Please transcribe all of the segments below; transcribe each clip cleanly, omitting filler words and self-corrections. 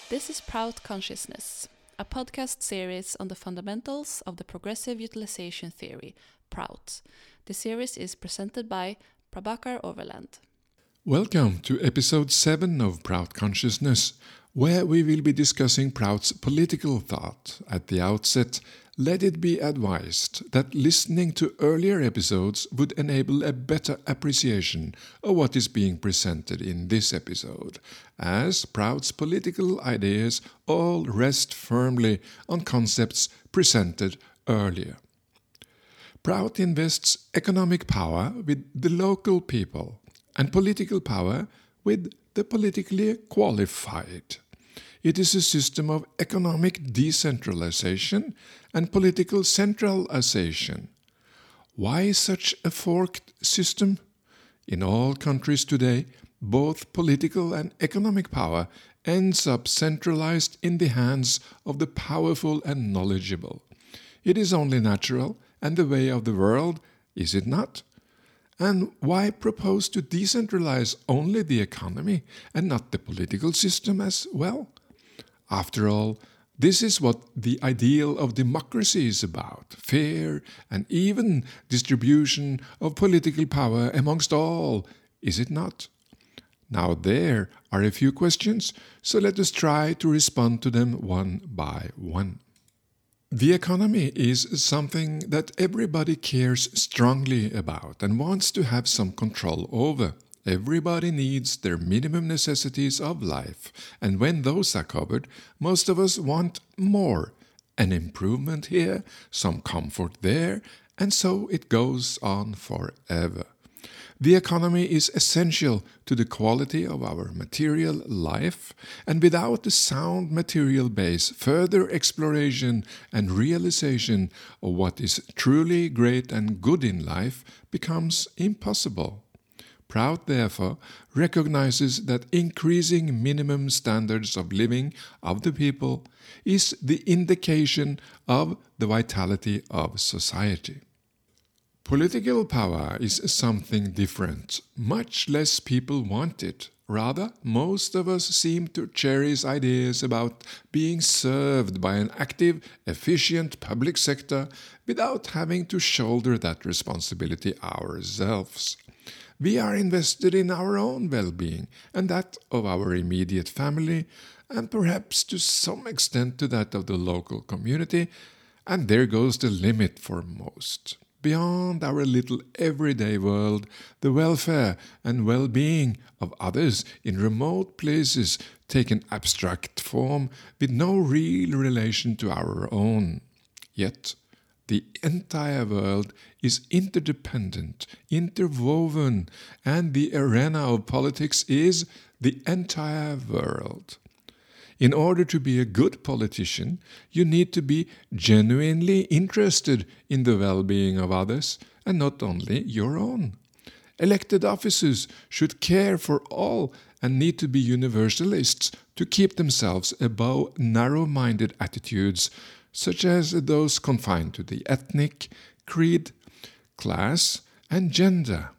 This is Proud Consciousness, a podcast series on the fundamentals of the progressive utilization theory, PROUT. The series is presented by Prabhakar Overland. Welcome to episode 7 of Proud Consciousness, where we will be discussing Proud's political thought. At the outset, let it be advised that listening to earlier episodes would enable a better appreciation of what is being presented in this episode, as Proud's political ideas all rest firmly on concepts presented earlier. Proud invests economic power with the local people and political power with the politically qualified. It is a system of economic decentralization and political centralization. Why such a forked system? In all countries today, both political and economic power ends up centralized in the hands of the powerful and knowledgeable. It is only natural and the way of the world, is it not? And why propose to decentralize only the economy and not the political system as well? After all, this is what the ideal of democracy is about, fair and even distribution of political power amongst all, is it not? Now there are a few questions, so let us try to respond to them one by one. The economy is something that everybody cares strongly about and wants to have some control over. Everybody needs their minimum necessities of life, and when those are covered, most of us want more. An improvement here, some comfort there, and so it goes on forever. The economy is essential to the quality of our material life, and without a sound material base, further exploration and realization of what is truly great and good in life becomes impossible. Proud, therefore, recognizes that increasing minimum standards of living of the people is the indication of the vitality of society. Political power is something different. Much less people want it. Rather, most of us seem to cherish ideas about being served by an active, efficient public sector without having to shoulder that responsibility ourselves. We are invested in our own well-being and that of our immediate family, and perhaps to some extent to that of the local community, and there goes the limit for most. Beyond our little everyday world, the welfare and well-being of others in remote places take an abstract form with no real relation to our own. Yet, the entire world is interdependent, interwoven, and the arena of politics is the entire world. In order to be a good politician, you need to be genuinely interested in the well-being of others and not only your own. Elected officers should care for all and need to be universalists to keep themselves above narrow-minded attitudes such as those confined to the ethnic, creed, class, and gender.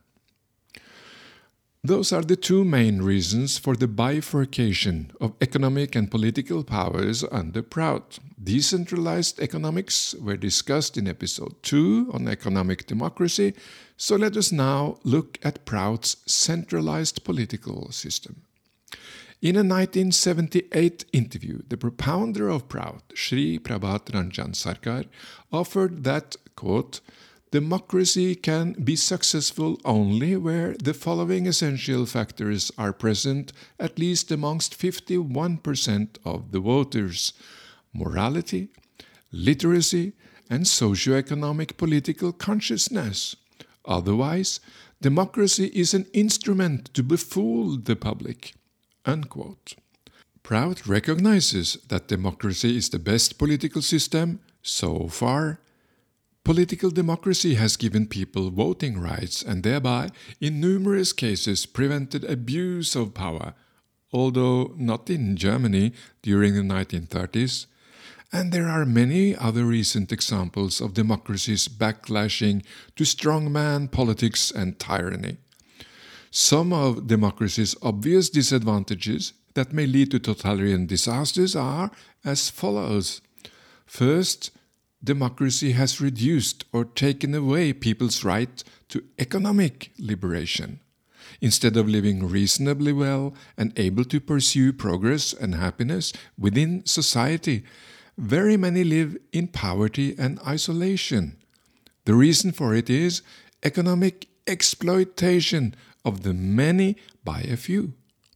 Those are the two main reasons for the bifurcation of economic and political powers under Proud. Decentralized economics were discussed in episode 2 on economic democracy, so let us now look at Proud's centralized political system. In a 1978 interview, the propounder of Proud, Shri Prabhat Ranjan Sarkar, offered that, quote, democracy can be successful only where the following essential factors are present at least amongst 51% of the voters: morality, literacy, and socio-economic political consciousness. Otherwise, democracy is an instrument to befool the public. Unquote. Proud recognizes that democracy is the best political system so far. Political democracy has given people voting rights and thereby, in numerous cases, prevented abuse of power, although not in Germany during the 1930s. And there are many other recent examples of democracies backlashing to strongman politics and tyranny. Some of democracy's obvious disadvantages, that may lead to totalitarian disasters are as follows. First, democracy has reduced or taken away people's right to economic liberation. Instead of living reasonably well and able to pursue progress and happiness within society, very many live in poverty and isolation. The reason for it is economic exploitation of the many by a few.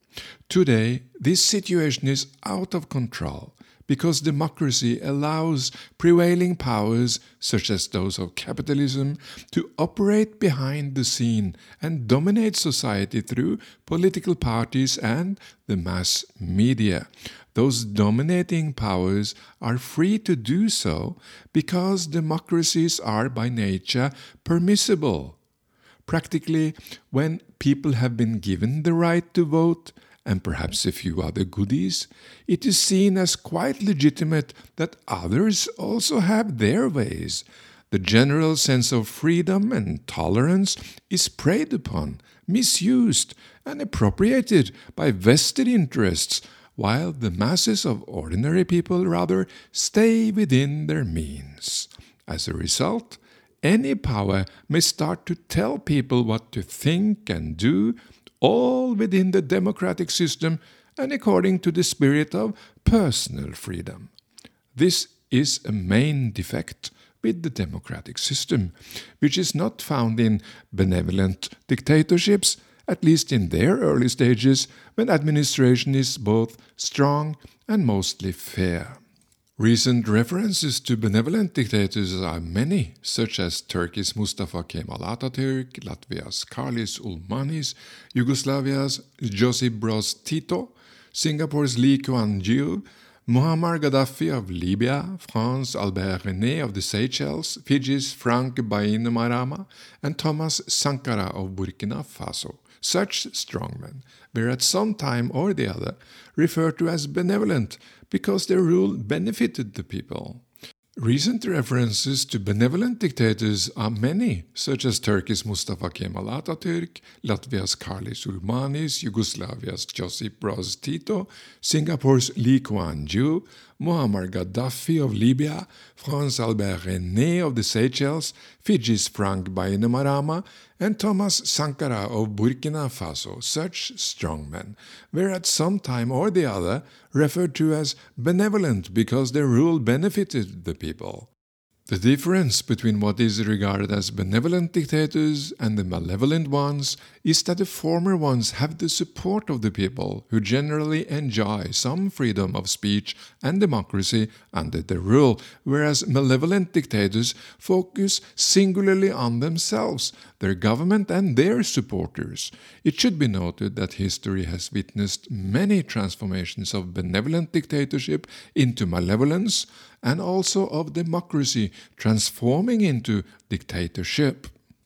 Today, this situation is out of control because democracy allows prevailing powers, such as those of capitalism, to operate behind the scene and dominate society through political parties and the mass media. Those dominating powers are free to do so because democracies are by nature permissible. Practically, when people have been given the right to vote, and perhaps a few other goodies, it is seen as quite legitimate that others also have their ways. The general sense of freedom and tolerance is preyed upon, misused, and appropriated by vested interests, while the masses of ordinary people rather stay within their means. As a result, any power may start to tell people what to think and do, all within the democratic system and according to the spirit of personal freedom. This is a main defect with the democratic system, which is not found in benevolent dictatorships, at least in their early stages, when administration is both strong and mostly fair. Recent references to benevolent dictators are many, such as Turkey's Mustafa Kemal Atatürk, Latvia's Karlis Ulmanis, Yugoslavia's Josip Broz Tito, Singapore's Lee Kuan Yew, Muammar Gaddafi of Libya, Franz Albert René of the Seychelles, Fiji's Frank Bainimarama, and Thomas Sankara of Burkina Faso. Such strongmen were at some time or the other referred to as benevolent because their rule benefited the people. Recent references to benevolent dictators are many, such as Turkey's Mustafa Kemal Atatürk, Latvia's Karlis Ulmanis, Yugoslavia's Josip Broz Tito, Singapore's Lee Kuan Yew, Muammar Gaddafi of Libya, Franz Albert René of the Seychelles, Fiji's Frank Bainimarama, and Thomas Sankara of Burkina Faso. Such strongmen were at some time or the other referred to as benevolent because their rule benefited the people. The difference between what is regarded as benevolent dictators and the malevolent ones is that the former ones have the support of the people, who generally enjoy some freedom of speech and democracy under their rule, whereas malevolent dictators focus singularly on themselves, their government and their supporters. It should be noted that history has witnessed many transformations of benevolent dictatorship into malevolence, and also of democracy transforming into dictatorship.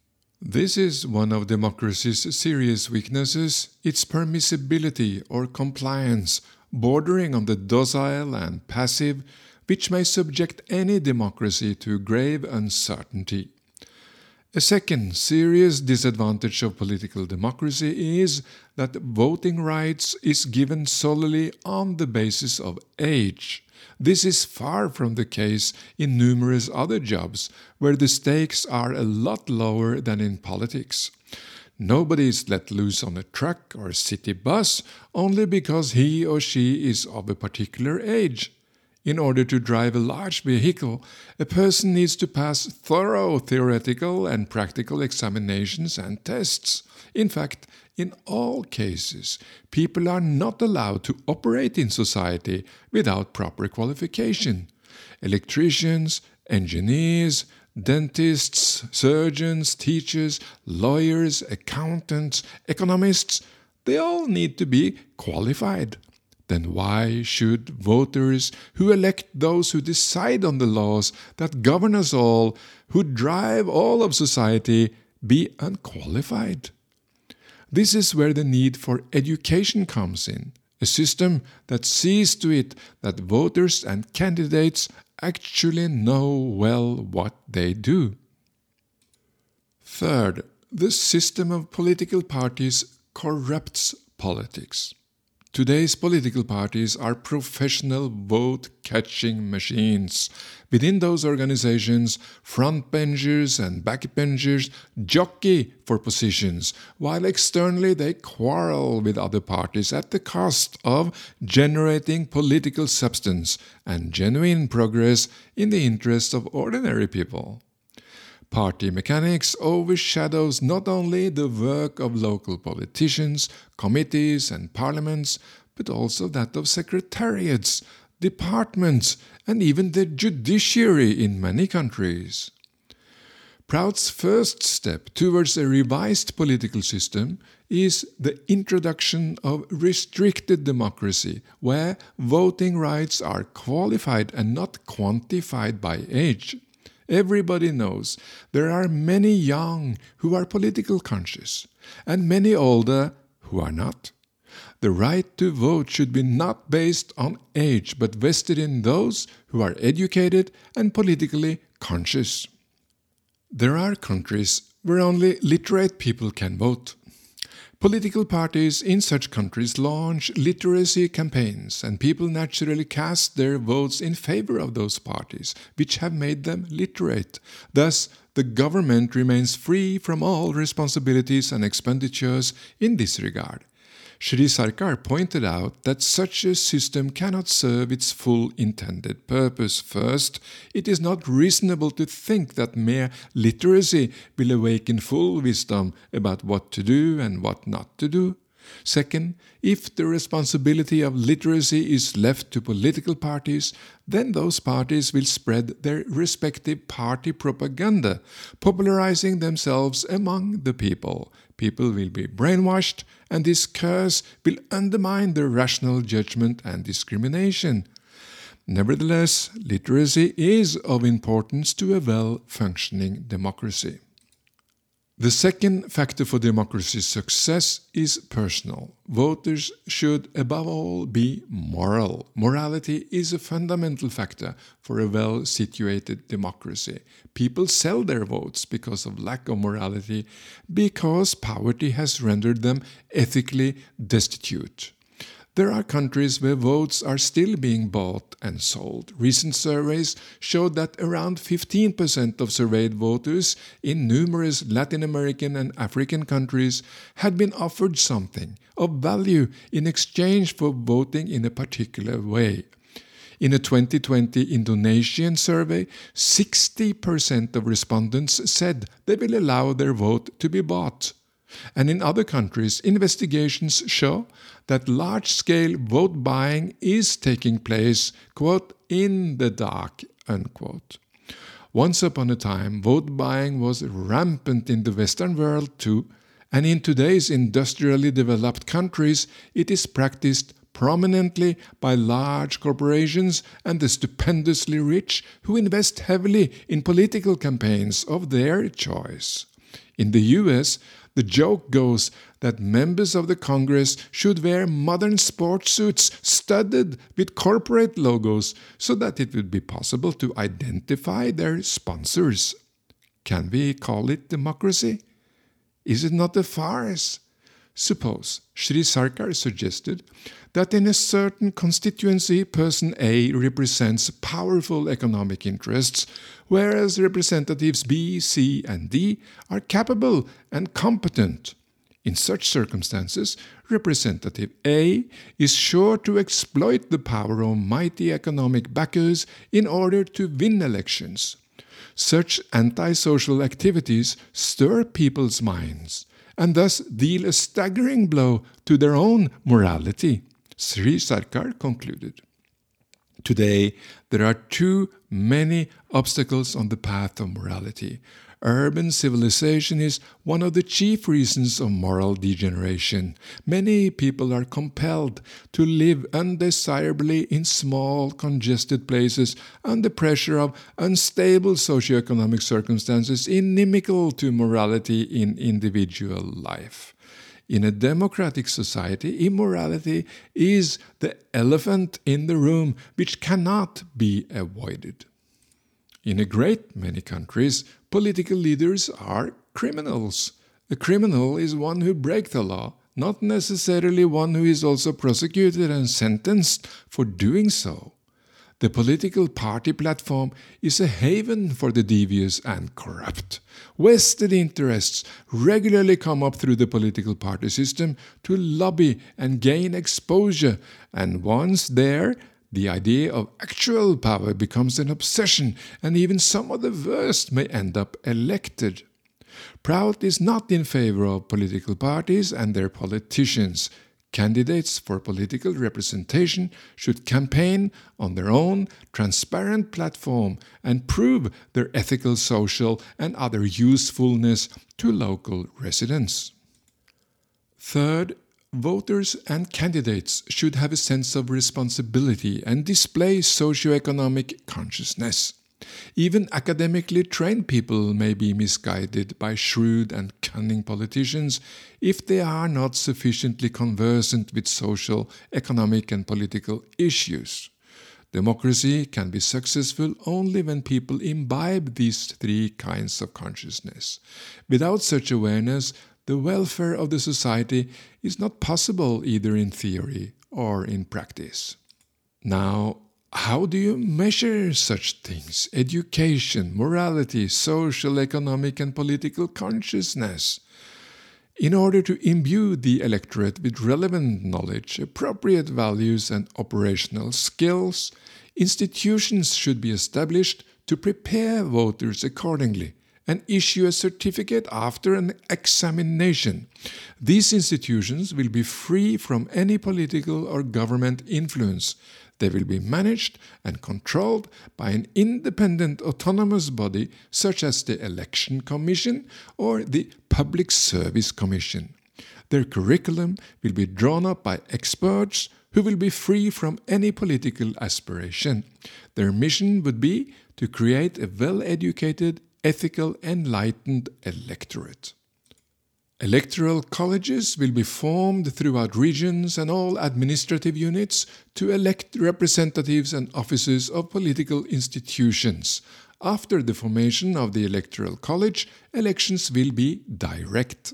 This is one of democracy's serious weaknesses, its permissibility or compliance, bordering on the docile and passive, which may subject any democracy to grave uncertainty. A second serious disadvantage of political democracy is that voting rights is given solely on the basis of age. This is far from the case in numerous other jobs, where the stakes are a lot lower than in politics. Nobody is let loose on a truck or city bus only because he or she is of a particular age. In order to drive a large vehicle, a person needs to pass thorough theoretical and practical examinations and tests. In fact, in all cases, people are not allowed to operate in society without proper qualification. Electricians, engineers, dentists, surgeons, teachers, lawyers, accountants, economists, they all need to be qualified. Then why should voters who elect those who decide on the laws that govern us all, who drive all of society, be unqualified? This is where the need for education comes in, a system that sees to it that voters and candidates actually know well what they do. Third, the system of political parties corrupts politics. Today's political parties are professional vote-catching machines. Within those organizations, frontbenchers and backbenchers jockey for positions, while externally they quarrel with other parties at the cost of generating political substance and genuine progress in the interests of ordinary people. Party mechanics overshadows not only the work of local politicians, committees and parliaments, but also that of secretariats, departments and even the judiciary in many countries. Proud's first step towards a revised political system is the introduction of restricted democracy, where voting rights are qualified and not quantified by age. Everybody knows there are many young who are political conscious and many older who are not. The right to vote should be not based on age but vested in those who are educated and politically conscious. There are countries where only literate people can vote. Political parties in such countries launch literacy campaigns, and people naturally cast their votes in favor of those parties, which have made them literate. Thus, the government remains free from all responsibilities and expenditures in this regard. Shri Sarkar pointed out that such a system cannot serve its full intended purpose. First, it is not reasonable to think that mere literacy will awaken full wisdom about what to do and what not to do. Second, if the responsibility of literacy is left to political parties, then those parties will spread their respective party propaganda, popularizing themselves among the people. People will be brainwashed, and this curse will undermine their rational judgment and discrimination. Nevertheless, literacy is of importance to a well-functioning democracy. The second factor for democracy's success is personal. Voters should above all be moral. Morality is a fundamental factor for a well-situated democracy. People sell their votes because of lack of morality, because poverty has rendered them ethically destitute. There are countries where votes are still being bought and sold. Recent surveys showed that around 15% of surveyed voters in numerous Latin American and African countries had been offered something of value in exchange for voting in a particular way. In a 2020 Indonesian survey, 60% of respondents said they will allow their vote to be bought. And in other countries, investigations show that large-scale vote buying is taking place, quote, in the dark, unquote. Once upon a time, vote buying was rampant in the Western world too, and in today's industrially developed countries, it is practiced prominently by large corporations and the stupendously rich who invest heavily in political campaigns of their choice. In the US, the joke goes that members of the Congress should wear modern sports suits studded with corporate logos so that it would be possible to identify their sponsors. Can we call it democracy? Is it not a farce? Suppose Shri Sarkar suggested that in a certain constituency, person A represents powerful economic interests, whereas representatives B, C, and D are capable and competent. In such circumstances, Representative A is sure to exploit the power of mighty economic backers in order to win elections. Such antisocial activities stir people's minds and thus deal a staggering blow to their own morality, Shri Sarkar concluded. Today, there are too many obstacles on the path of morality. Urban civilization is one of the chief reasons of moral degeneration. Many people are compelled to live undesirably in small, congested places under pressure of unstable socioeconomic circumstances inimical to morality in individual life. In a democratic society, immorality is the elephant in the room which cannot be avoided. In a great many countries, political leaders are criminals. A criminal is one who breaks the law, not necessarily one who is also prosecuted and sentenced for doing so. The political party platform is a haven for the devious and corrupt. Vested interests regularly come up through the political party system to lobby and gain exposure, and once there, the idea of actual power becomes an obsession, and even some of the worst may end up elected. Prout is not in favor of political parties and their politicians. Candidates for political representation should campaign on their own transparent platform and prove their ethical, social, and other usefulness to local residents. Third, voters and candidates should have a sense of responsibility and display socioeconomic consciousness. Even academically trained people may be misguided by shrewd and cunning politicians if they are not sufficiently conversant with social, economic, and political issues. Democracy can be successful only when people imbibe these three kinds of consciousness. Without such awareness, the welfare of the society is not possible either in theory or in practice. Now, how do you measure such things? Education, morality, social, economic, and political consciousness. In order to imbue the electorate with relevant knowledge, appropriate values, and operational skills, institutions should be established to prepare voters accordingly and issue a certificate after an examination. These institutions will be free from any political or government influence. They will be managed and controlled by an independent autonomous body such as the Election Commission or the Public Service Commission. Their curriculum will be drawn up by experts who will be free from any political aspiration. Their mission would be to create a well-educated, ethical, enlightened electorate. Electoral colleges will be formed throughout regions and all administrative units to elect representatives and officers of political institutions. After the formation of the Electoral College, elections will be direct.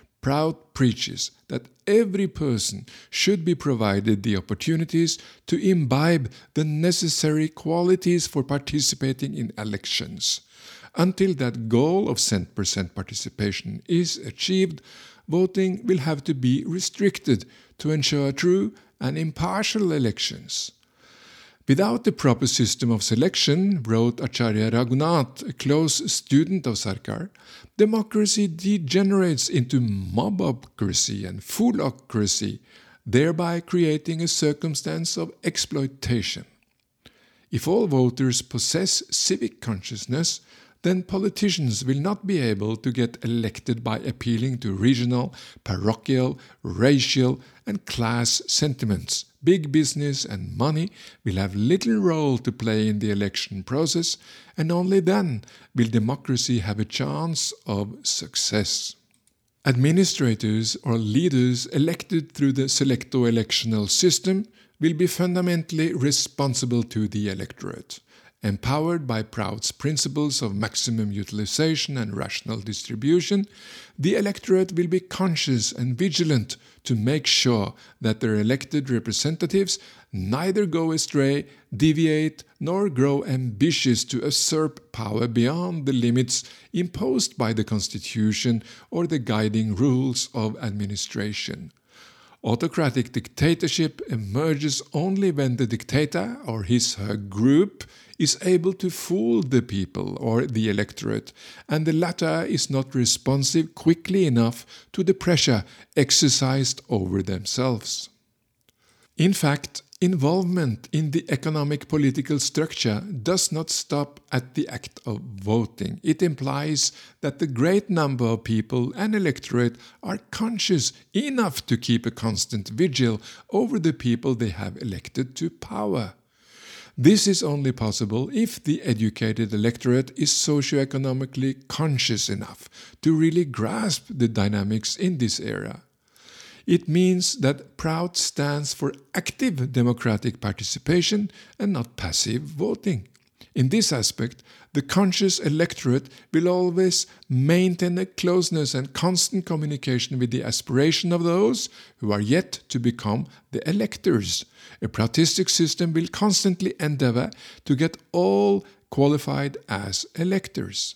Prout preaches that every person should be provided the opportunities to imbibe the necessary qualities for participating in elections. Until that goal of 100% participation is achieved, voting will have to be restricted to ensure true and impartial elections. Without the proper system of selection, wrote Acharya Raghunath, a close student of Sarkar, democracy degenerates into mobocracy and foolocracy, thereby creating a circumstance of exploitation. If all voters possess civic consciousness, then politicians will not be able to get elected by appealing to regional, parochial, racial, and class sentiments. Big business and money will have little role to play in the election process, and only then will democracy have a chance of success. Administrators or leaders elected through the selecto-electional system will be fundamentally responsible to the electorate. Empowered by Prout's principles of maximum utilization and rational distribution, the electorate will be conscious and vigilant to make sure that their elected representatives neither go astray, deviate, nor grow ambitious to usurp power beyond the limits imposed by the Constitution or the guiding rules of administration. Autocratic dictatorship emerges only when the dictator or his/her group is able to fool the people or the electorate, and the latter is not responsive quickly enough to the pressure exercised over themselves. In fact, involvement in the economic political structure does not stop at the act of voting. It implies that the great number of people and electorate are conscious enough to keep a constant vigil over the people they have elected to power. This is only possible if the educated electorate is socioeconomically conscious enough to really grasp the dynamics in this era. It means that Prout stands for active democratic participation and not passive voting. In this aspect, the conscious electorate will always maintain a closeness and constant communication with the aspiration of those who are yet to become the electors. A Proutistic system will constantly endeavor to get all qualified as electors.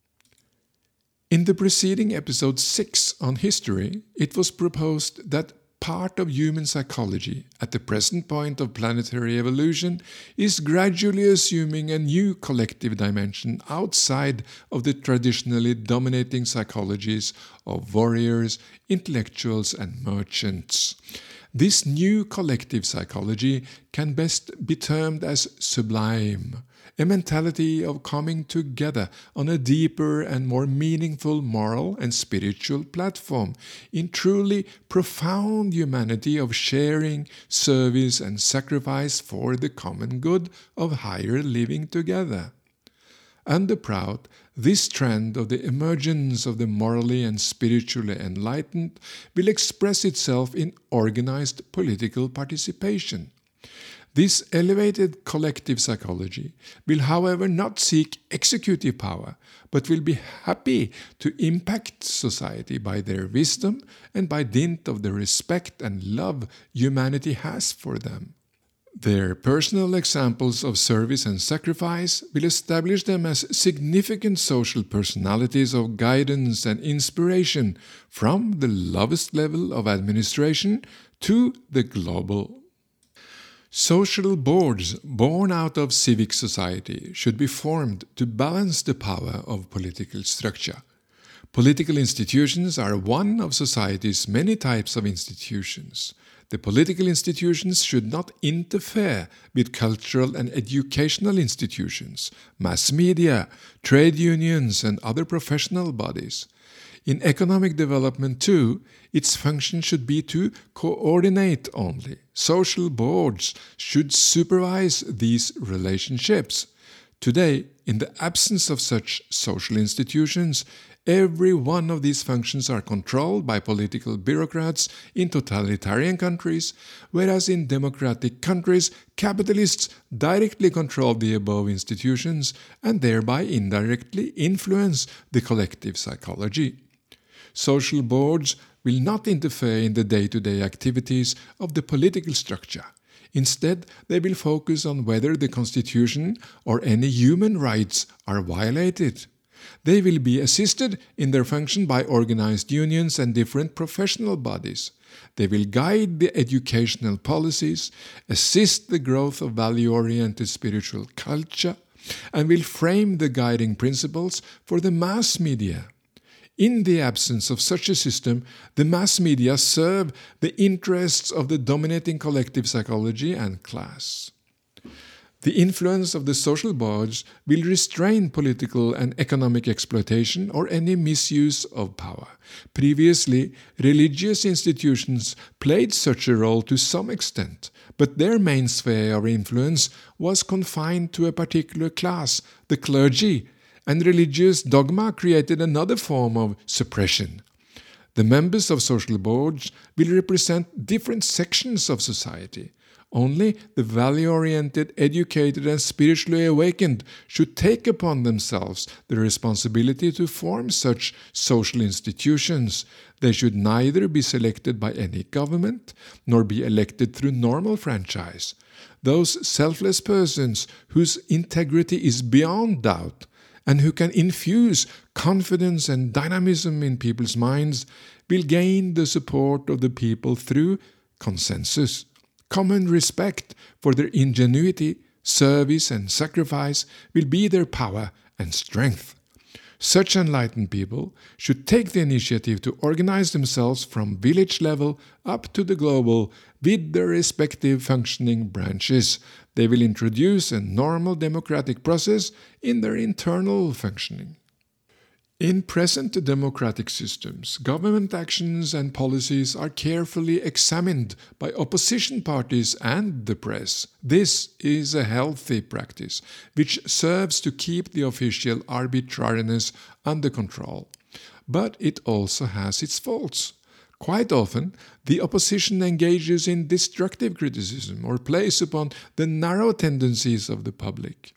In the preceding episode 6 on history, it was proposed that part of human psychology at the present point of planetary evolution is gradually assuming a new collective dimension outside of the traditionally dominating psychologies of warriors, intellectuals, and merchants. This new collective psychology can best be termed as sublime, a mentality of coming together on a deeper and more meaningful moral and spiritual platform in truly profound humanity of sharing, service, and sacrifice for the common good of higher living together. Under Prout, this trend of the emergence of the morally and spiritually enlightened will express itself in organized political participation. This elevated collective psychology will, however, not seek executive power, but will be happy to impact society by their wisdom and by dint of the respect and love humanity has for them. Their personal examples of service and sacrifice will establish them as significant social personalities of guidance and inspiration from the lowest level of administration to the global. Social boards born out of civic society should be formed to balance the power of political structure. Political institutions are one of society's many types of institutions. The political institutions should not interfere with cultural and educational institutions, mass media, trade unions, and other professional bodies. In economic development too, its function should be to coordinate only. Social boards should supervise these relationships. Today, in the absence of such social institutions, every one of these functions are controlled by political bureaucrats in totalitarian countries, whereas in democratic countries, capitalists directly control the above institutions and thereby indirectly influence the collective psychology. Social boards will not interfere in the day-to-day activities of the political structure. Instead, they will focus on whether the Constitution or any human rights are violated. They will be assisted in their function by organized unions and different professional bodies. They will guide the educational policies, assist the growth of value-oriented spiritual culture, and will frame the guiding principles for the mass media. In the absence of such a system, the mass media serve the interests of the dominating collective psychology and class. The influence of the social boards will restrain political and economic exploitation or any misuse of power. Previously, religious institutions played such a role to some extent, but their main sphere of influence was confined to a particular class, the clergy, and religious dogma created another form of suppression. The members of social boards will represent different sections of society. Only the value-oriented, educated, and spiritually awakened should take upon themselves the responsibility to form such social institutions. They should neither be selected by any government, nor be elected through normal franchise. Those selfless persons whose integrity is beyond doubt, and who can infuse confidence and dynamism in people's minds, will gain the support of the people through consensus. Common respect for their ingenuity, service, and sacrifice will be their power and strength. Such enlightened people should take the initiative to organize themselves from village level up to the global with their respective functioning branches. They will introduce a normal democratic process in their internal functioning. In present democratic systems, government actions and policies are carefully examined by opposition parties and the press. This is a healthy practice, which serves to keep the official arbitrariness under control. But it also has its faults. Quite often, the opposition engages in destructive criticism or plays upon the narrow tendencies of the public.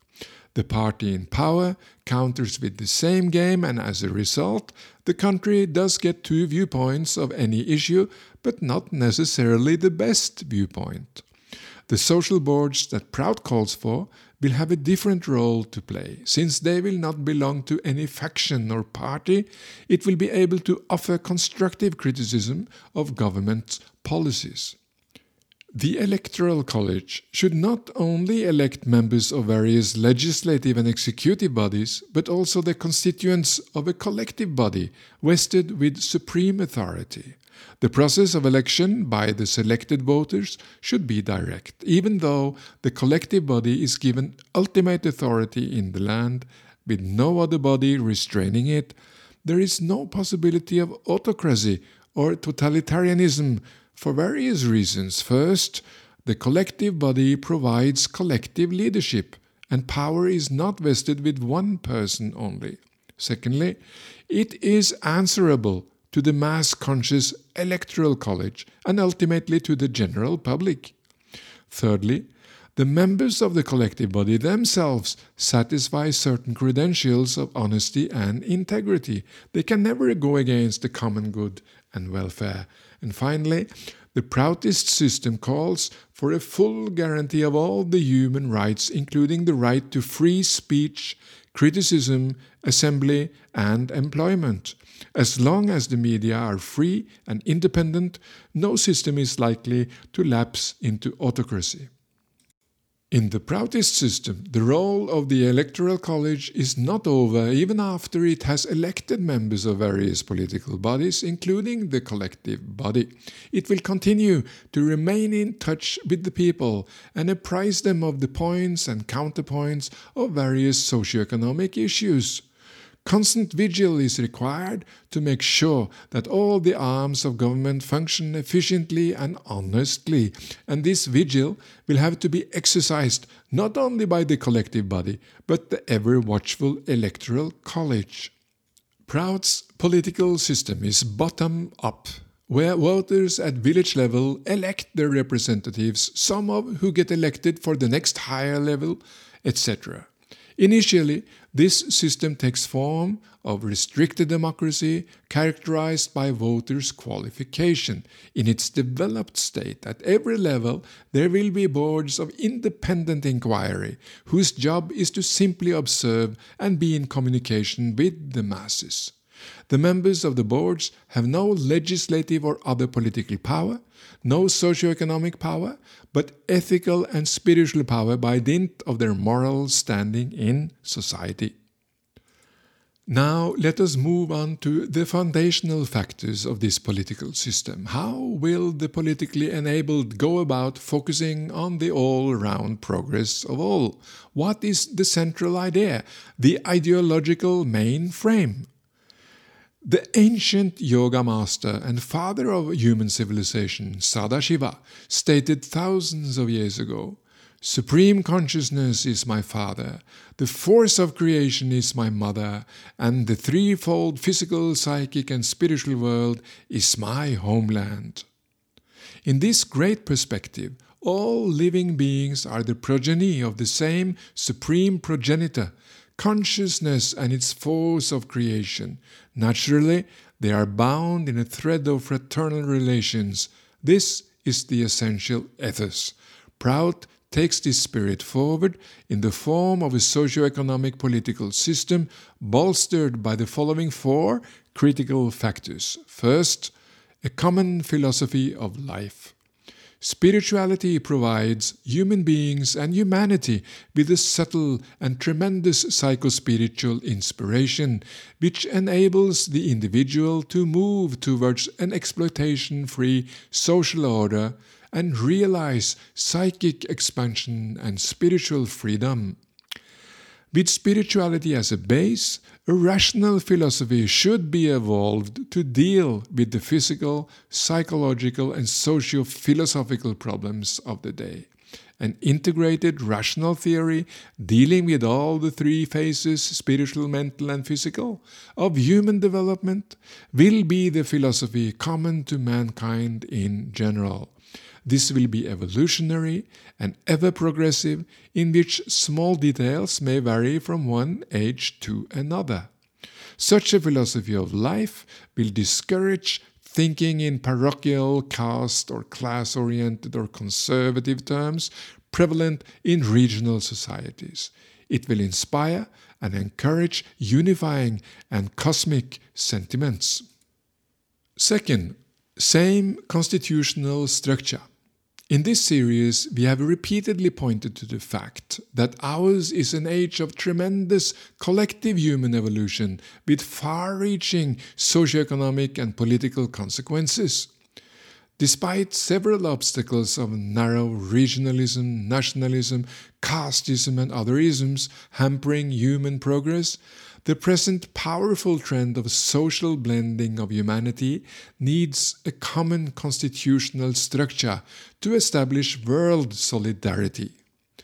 The party in power counters with the same game, and as a result, the country does get two viewpoints of any issue, but not necessarily the best viewpoint. The social boards that Prout calls for will have a different role to play. Since they will not belong to any faction or party, it will be able to offer constructive criticism of government policies. The Electoral College should not only elect members of various legislative and executive bodies, but also the constituents of a collective body vested with supreme authority. The process of election by the selected voters should be direct, even though the collective body is given ultimate authority in the land, with no other body restraining it. There is no possibility of autocracy or totalitarianism for various reasons. First, the collective body provides collective leadership, and power is not vested with one person only. Secondly, it is answerable to the mass-conscious Electoral College and ultimately to the general public. Thirdly, the members of the collective body themselves satisfy certain credentials of honesty and integrity. They can never go against the common good and welfare. And finally, the Proutist system calls for a full guarantee of all the human rights, including the right to free speech, criticism, assembly, and employment. As long as the media are free and independent, no system is likely to lapse into autocracy. In the Proutist system, the role of the Electoral College is not over even after it has elected members of various political bodies, including the collective body. It will continue to remain in touch with the people and apprise them of the points and counterpoints of various socio-economic issues. Constant vigil is required to make sure that all the arms of government function efficiently and honestly, and this vigil will have to be exercised not only by the collective body, but the ever-watchful Electoral College. Prout's political system is bottom-up, where voters at village level elect their representatives, some of who get elected for the next higher level, etc. Initially, this system takes form of restricted democracy characterized by voters' qualification. In its developed state, at every level, there will be boards of independent inquiry, whose job is to simply observe and be in communication with the masses. The members of the boards have no legislative or other political power, no socio-economic power, but ethical and spiritual power by dint of their moral standing in society. Now let us move on to the foundational factors of this political system. How will the politically enabled go about focusing on the all-round progress of all? What is the central idea, the ideological main frame? The ancient yoga master and father of human civilization, Sadashiva, stated thousands of years ago, "Supreme consciousness is my father, the force of creation is my mother, and the threefold physical, psychic, and spiritual world is my homeland." In this great perspective, all living beings are the progeny of the same supreme progenitor, consciousness and its force of creation. Naturally, they are bound in a thread of fraternal relations. This is the essential ethos. Prout takes this spirit forward in the form of a socio-economic political system bolstered by the following four critical factors. First, a common philosophy of life. Spirituality provides human beings and humanity with a subtle and tremendous psychospiritual inspiration, which enables the individual to move towards an exploitation-free social order and realize psychic expansion and spiritual freedom. With spirituality as a base, a rational philosophy should be evolved to deal with the physical, psychological, and socio-philosophical problems of the day. An integrated rational theory dealing with all the three phases, spiritual, mental, and physical, of human development will be the philosophy common to mankind in general. This will be evolutionary and ever progressive, in which small details may vary from one age to another. Such a philosophy of life will discourage thinking in parochial, caste or class-oriented or conservative terms prevalent in regional societies. It will inspire and encourage unifying and cosmic sentiments. Second, same constitutional structure. In this series, we have repeatedly pointed to the fact that ours is an age of tremendous collective human evolution with far-reaching socioeconomic and political consequences. Despite several obstacles of narrow regionalism, nationalism, casteism and other isms hampering human progress, the present powerful trend of social blending of humanity needs a common constitutional structure to establish world solidarity.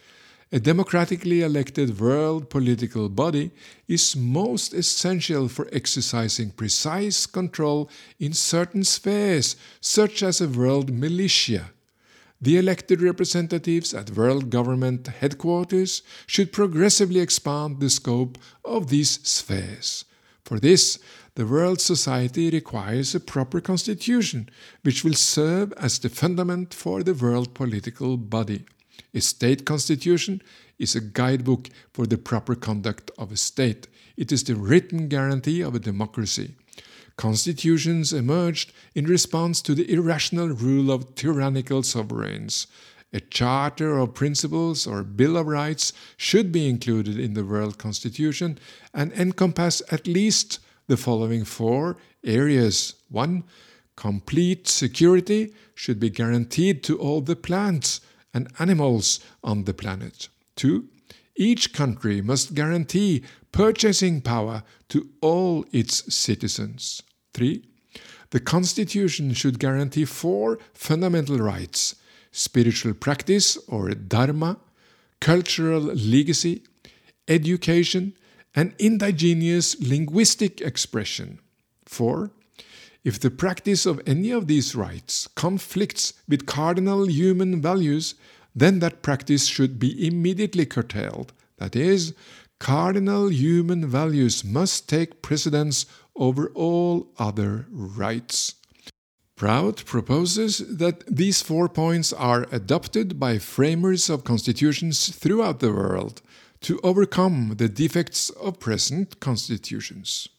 A democratically elected world political body is most essential for exercising precise control in certain spheres, such as a world militia. The elected representatives at world government headquarters should progressively expand the scope of these spheres. For this, the world society requires a proper constitution, which will serve as the fundament for the world political body. A state constitution is a guidebook for the proper conduct of a state. It is the written guarantee of a democracy. Constitutions emerged in response to the irrational rule of tyrannical sovereigns. A charter of principles or Bill of Rights should be included in the World Constitution and encompass at least the following 4 areas. 1. Complete security should be guaranteed to all the plants and animals on the planet. 2. Each country must guarantee purchasing power to all its citizens. 3. The Constitution should guarantee 4 fundamental rights: spiritual practice or dharma, cultural legacy, education, and indigenous linguistic expression. 4. If the practice of any of these rights conflicts with cardinal human values, then that practice should be immediately curtailed. That is, cardinal human values must take precedence over all other rights. Prout proposes that these 4 points are adopted by framers of constitutions throughout the world to overcome the defects of present constitutions.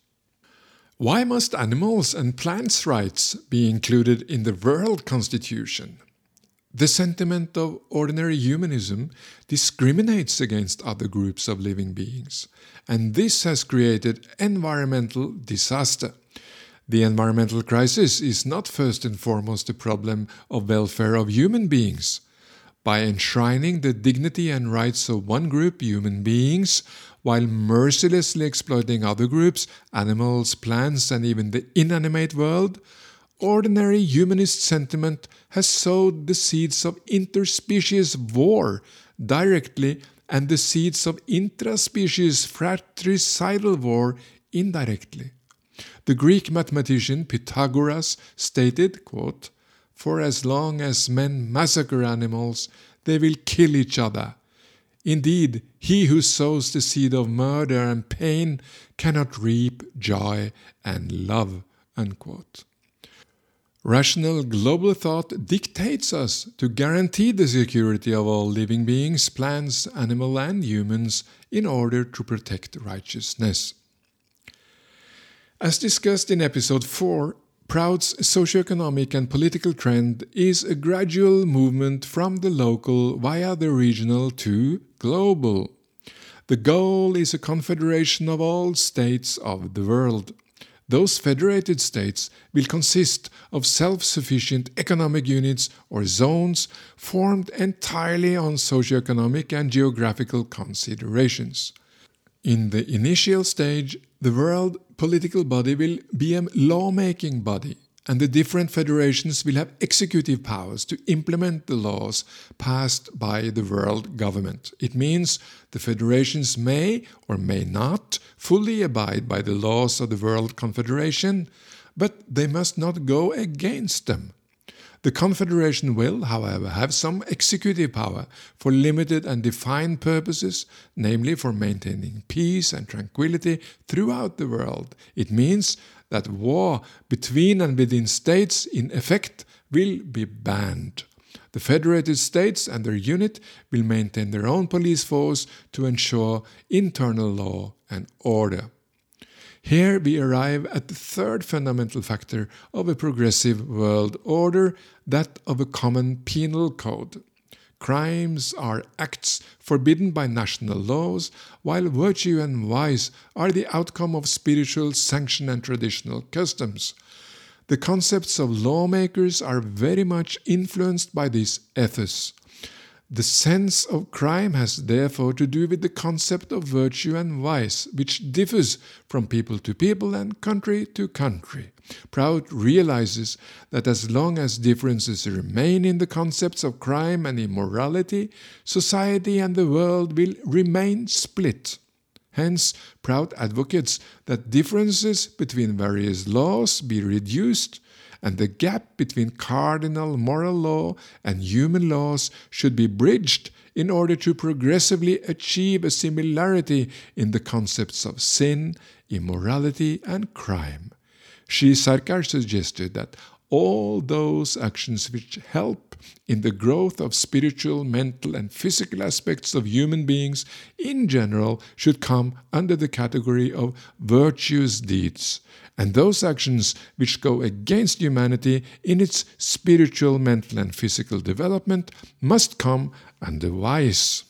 Why must animals' and plants' rights be included in the World Constitution? The sentiment of ordinary humanism discriminates against other groups of living beings, and this has created environmental disaster. The environmental crisis is not first and foremost a problem of welfare of human beings. By enshrining the dignity and rights of one group, human beings, while mercilessly exploiting other groups, animals, plants, and even the inanimate world, ordinary humanist sentiment has sowed the seeds of interspecies war directly and the seeds of intraspecies fratricidal war indirectly. The Greek mathematician Pythagoras stated, quote, "For as long as men massacre animals, they will kill each other. Indeed, he who sows the seed of murder and pain cannot reap joy and love." Unquote. Rational global thought dictates us to guarantee the security of all living beings, plants, animals, and humans in order to protect righteousness. As discussed in episode 4, Prout's socioeconomic and political trend is a gradual movement from the local via the regional to global. The goal is a confederation of all states of the world. Those federated states will consist of self-sufficient economic units or zones formed entirely on socioeconomic and geographical considerations. In the initial stage, the world political body will be a lawmaking body, and the different federations will have executive powers to implement the laws passed by the world government. It means the federations may or may not fully abide by the laws of the World Confederation, but they must not go against them. The Confederation will, however, have some executive power for limited and defined purposes, namely for maintaining peace and tranquility throughout the world. It means that war between and within states, in effect, will be banned. The federated states and their unit will maintain their own police force to ensure internal law and order. Here we arrive at the third fundamental factor of a progressive world order, that of a common penal code. Crimes are acts forbidden by national laws, while virtue and vice are the outcome of spiritual sanction and traditional customs. The concepts of lawmakers are very much influenced by this ethos. The sense of crime has therefore to do with the concept of virtue and vice, which differs from people to people and country to country. Prout realizes that as long as differences remain in the concepts of crime and immorality, society and the world will remain split. Hence, Prout advocates that differences between various laws be reduced, and the gap between cardinal moral law and human laws should be bridged in order to progressively achieve a similarity in the concepts of sin, immorality, and crime. Sri Sarkar suggested that all those actions which help in the growth of spiritual, mental, and physical aspects of human beings in general should come under the category of virtuous deeds, and those actions which go against humanity in its spiritual, mental, and physical development must come under vice.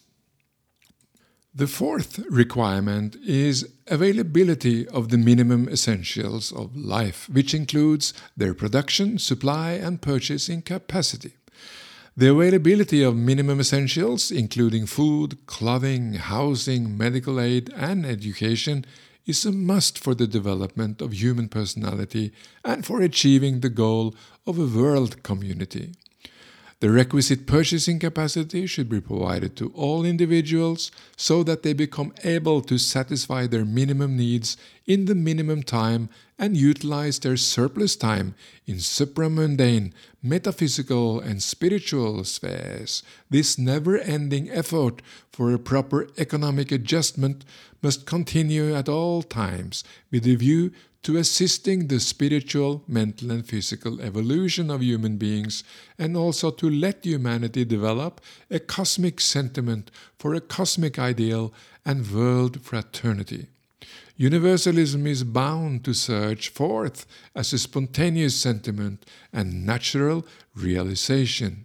The fourth requirement is availability of the minimum essentials of life, which includes their production, supply, and purchasing capacity. The availability of minimum essentials, including food, clothing, housing, medical aid, and education, is a must for the development of human personality and for achieving the goal of a world community. The requisite purchasing capacity should be provided to all individuals so that they become able to satisfy their minimum needs in the minimum time and utilize their surplus time in supramundane, metaphysical, and spiritual spheres. This never-ending effort for a proper economic adjustment must continue at all times with a view to assisting the spiritual, mental, and physical evolution of human beings, and also to let humanity develop a cosmic sentiment for a cosmic ideal and world fraternity. Universalism is bound to surge forth as a spontaneous sentiment and natural realization.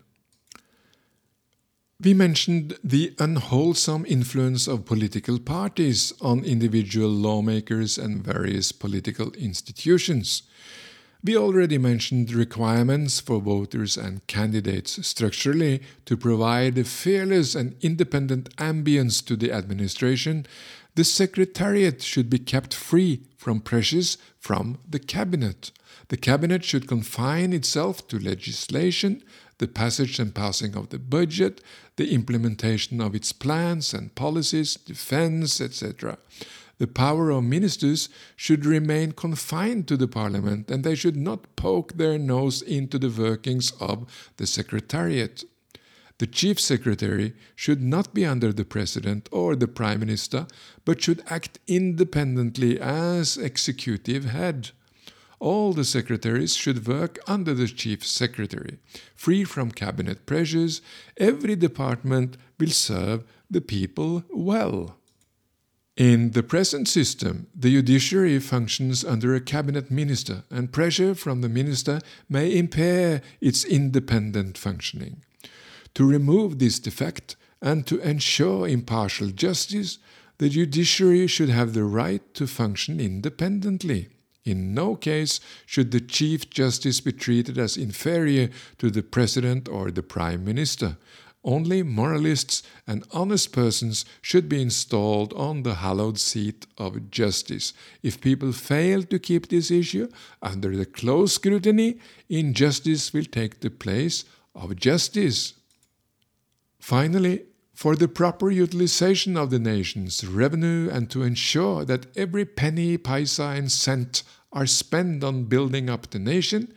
We mentioned the unwholesome influence of political parties on individual lawmakers and various political institutions. We already mentioned requirements for voters and candidates structurally to provide a fearless and independent ambience to the administration. The Secretariat should be kept free from pressures from the Cabinet. The Cabinet should confine itself to legislation, the passage and passing of the budget, the implementation of its plans and policies, defense, etc. The power of ministers should remain confined to the Parliament, and they should not poke their nose into the workings of the Secretariat. The Chief Secretary should not be under the President or the Prime Minister, but should act independently as executive head. All the secretaries should work under the Chief Secretary. Free from cabinet pressures, every department will serve the people well. In the present system, the judiciary functions under a cabinet minister, and pressure from the minister may impair its independent functioning. To remove this defect and to ensure impartial justice, the judiciary should have the right to function independently. In no case should the Chief Justice be treated as inferior to the President or the Prime Minister. Only moralists and honest persons should be installed on the hallowed seat of justice. If people fail to keep this issue under the close scrutiny, injustice will take the place of justice. Finally, for the proper utilization of the nation's revenue and to ensure that every penny, paisa, and cent are spent on building up the nation,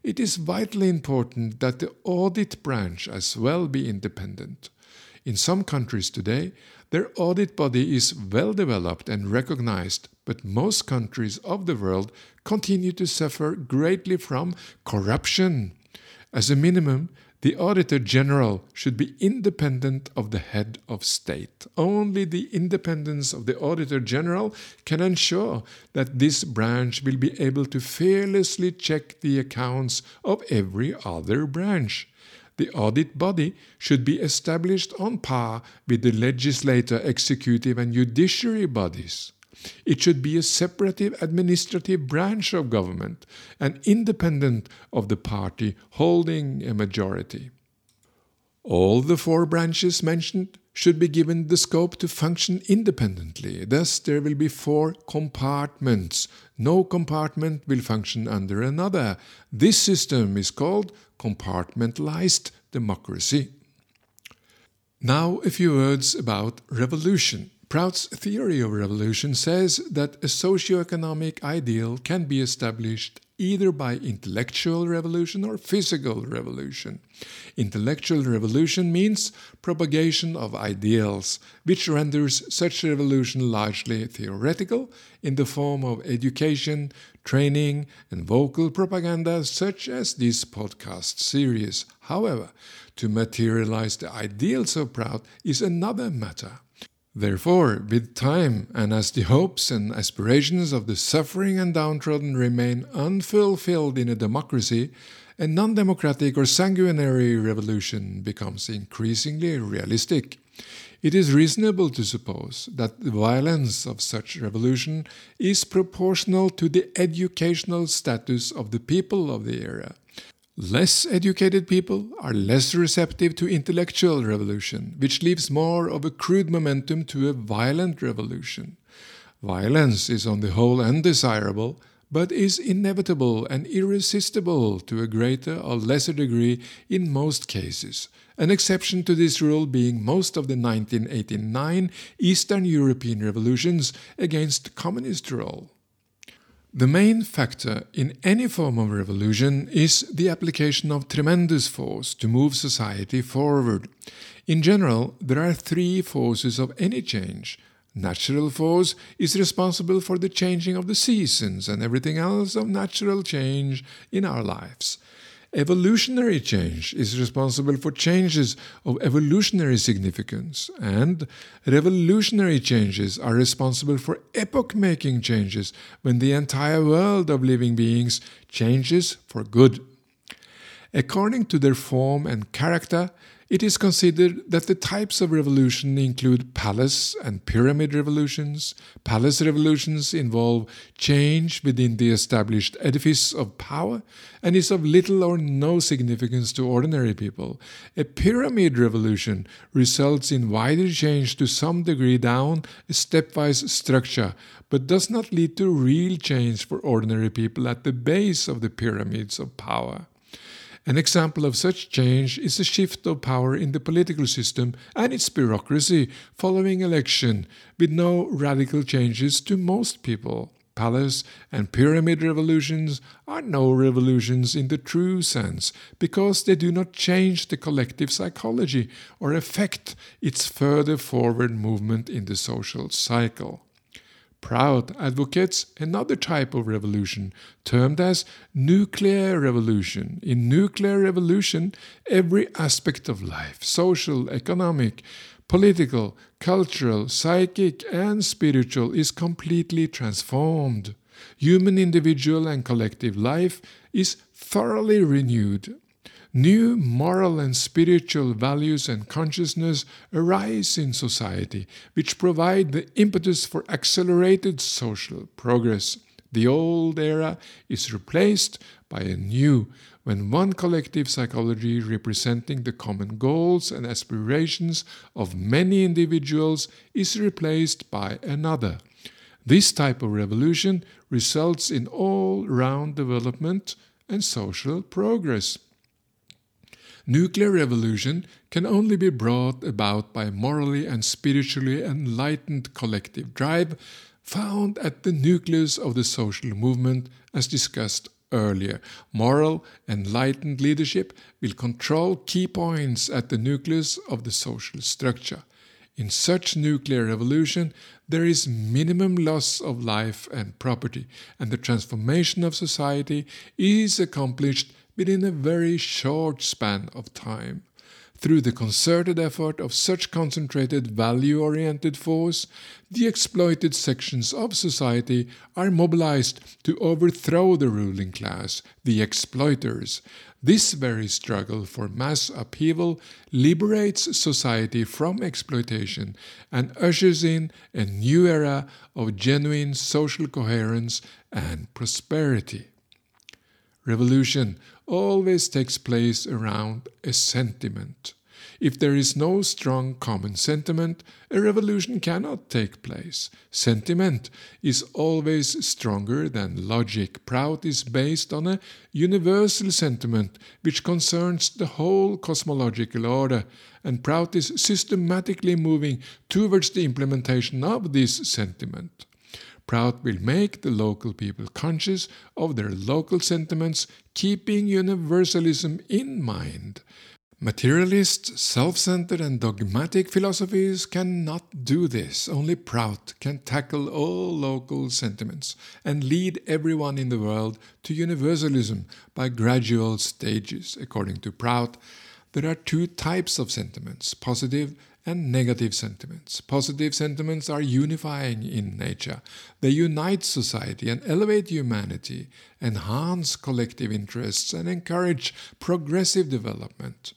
it is vitally important that the audit branch as well be independent. In some countries today, their audit body is well developed and recognized, but most countries of the world continue to suffer greatly from corruption. As a minimum, the Auditor General should be independent of the head of state. Only the independence of the Auditor General can ensure that this branch will be able to fearlessly check the accounts of every other branch. The audit body should be established on par with the legislative, executive and judiciary bodies. It should be a separative administrative branch of government and independent of the party holding a majority. All the four branches mentioned should be given the scope to function independently. Thus, there will be four compartments. No compartment will function under another. This system is called compartmentalized democracy. Now, a few words about revolution. Prout's theory of revolution says that a socio-economic ideal can be established either by intellectual revolution or physical revolution. Intellectual revolution means propagation of ideals, which renders such revolution largely theoretical in the form of education, training, and vocal propaganda such as this podcast series. However, to materialize the ideals of Prout is another matter. Therefore, with time, and as the hopes and aspirations of the suffering and downtrodden remain unfulfilled in a democracy, a non-democratic or sanguinary revolution becomes increasingly realistic. It is reasonable to suppose that the violence of such revolution is proportional to the educational status of the people of the era. Less educated people are less receptive to intellectual revolution, which leaves more of a crude momentum to a violent revolution. Violence is on the whole undesirable, but is inevitable and irresistible to a greater or lesser degree in most cases, an exception to this rule being most of the 1989 Eastern European revolutions against communist rule. The main factor in any form of revolution is the application of tremendous force to move society forward. In general, there are three forces of any change. Natural force is responsible for the changing of the seasons and everything else of natural change in our lives. Evolutionary change is responsible for changes of evolutionary significance, and revolutionary changes are responsible for epoch-making changes when the entire world of living beings changes for good. According to their form and character, it is considered that the types of revolution include palace and pyramid revolutions. Palace revolutions involve change within the established edifice of power and is of little or no significance to ordinary people. A pyramid revolution results in wider change to some degree down a stepwise structure, but does not lead to real change for ordinary people at the base of the pyramids of power. An example of such change is a shift of power in the political system and its bureaucracy following election, with no radical changes to most people. Palace and pyramid revolutions are no revolutions in the true sense, because they do not change the collective psychology or affect its further forward movement in the social cycle. Prout advocates another type of revolution, termed as nuclear revolution. In nuclear revolution, every aspect of life, social, economic, political, cultural, psychic, and spiritual, is completely transformed. Human individual and collective life is thoroughly renewed. New moral and spiritual values and consciousness arise in society, which provide the impetus for accelerated social progress. The old era is replaced by a new, when one collective psychology representing the common goals and aspirations of many individuals is replaced by another. This type of revolution results in all-round development and social progress. Nuclear revolution can only be brought about by morally and spiritually enlightened collective drive found at the nucleus of the social movement, as discussed earlier, moral, enlightened leadership will control key points at the nucleus of the social structure. In such nuclear revolution, there is minimum loss of life and property, and the transformation of society is accomplished within a very short span of time. Through the concerted effort of such concentrated value-oriented force, the exploited sections of society are mobilized to overthrow the ruling class, the exploiters. This very struggle for mass upheaval liberates society from exploitation and ushers in a new era of genuine social coherence and prosperity. Revolution always takes place around a sentiment. If there is no strong common sentiment, a revolution cannot take place. Sentiment is always stronger than logic. Prout is based on a universal sentiment which concerns the whole cosmological order, and Prout is systematically moving towards the implementation of this sentiment. Prout will make the local people conscious of their local sentiments, keeping universalism in mind. Materialist, self-centered and dogmatic philosophies cannot do this. Only Prout can tackle all local sentiments and lead everyone in the world to universalism by gradual stages. According to Prout, there are two types of sentiments, positive and negative sentiments. Positive sentiments are unifying in nature. They unite society and elevate humanity, enhance collective interests, and encourage progressive development.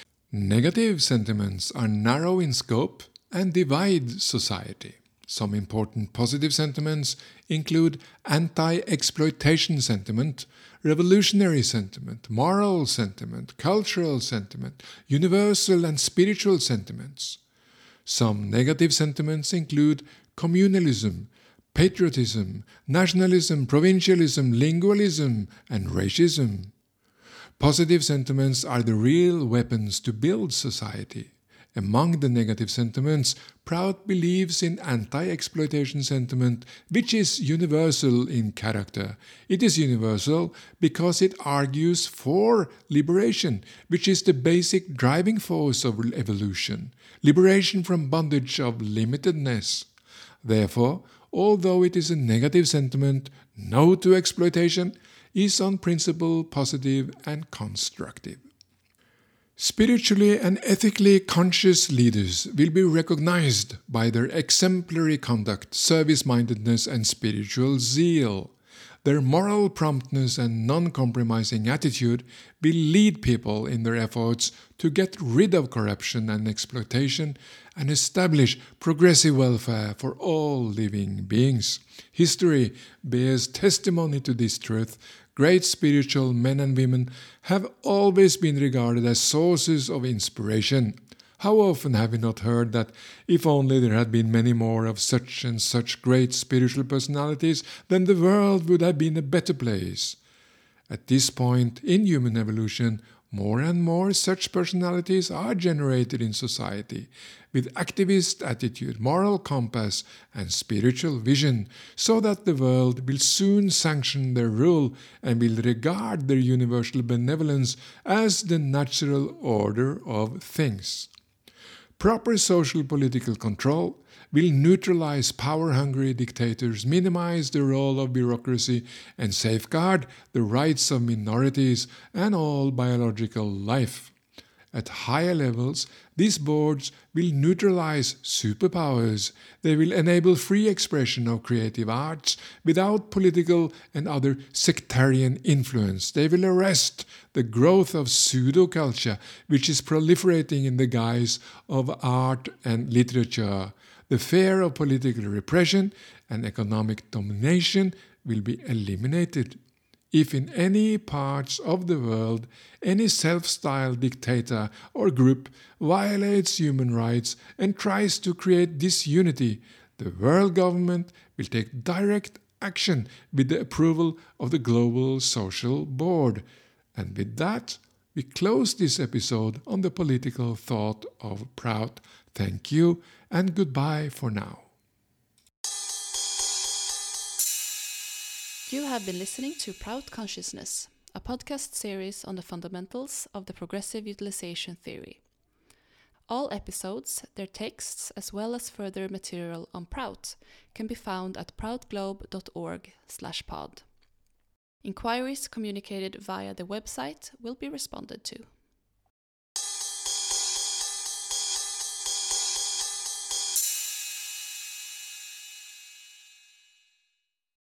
Negative sentiments are narrow in scope and divide society. Some important positive sentiments include anti-exploitation sentiment, revolutionary sentiment, moral sentiment, cultural sentiment, universal and spiritual sentiments. Some negative sentiments include communalism, patriotism, nationalism, provincialism, lingualism, and racism. Positive sentiments are the real weapons to build society. Among the negative sentiments, Prout believes in anti-exploitation sentiment, which is universal in character. It is universal because it argues for liberation, which is the basic driving force of evolution, liberation from bondage of limitedness. Therefore, although it is a negative sentiment, no to exploitation, is on principle positive and constructive. Spiritually and ethically conscious leaders will be recognized by their exemplary conduct, service-mindedness, and spiritual zeal. Their moral promptness and non-compromising attitude will lead people in their efforts to get rid of corruption and exploitation and establish progressive welfare for all living beings. History bears testimony to this truth. Great spiritual men and women have always been regarded as sources of inspiration. How often have we not heard that if only there had been many more of such and such great spiritual personalities, then the world would have been a better place. At this point in human evolution, more and more such personalities are generated in society, with activist attitude, moral compass, and spiritual vision, so that the world will soon sanction their rule and will regard their universal benevolence as the natural order of things. Proper social political control will neutralize power-hungry dictators, minimize the role of bureaucracy, and safeguard the rights of minorities and all biological life. At higher levels, these boards will neutralize superpowers. They will enable free expression of creative arts without political and other sectarian influence. They will arrest the growth of pseudo-culture, which is proliferating in the guise of art and literature. The fear of political repression and economic domination will be eliminated. If in any parts of the world any self-styled dictator or group violates human rights and tries to create disunity, the world government will take direct action with the approval of the Global Social Board. And with that, we close this episode on the political thought of Prout. Thank you and goodbye for now. You have been listening to Proud Consciousness, a podcast series on the fundamentals of the progressive utilization theory. All episodes, their texts, as well as further material on Prout, can be found at proudglobe.org/pod. Inquiries communicated via the website will be responded to.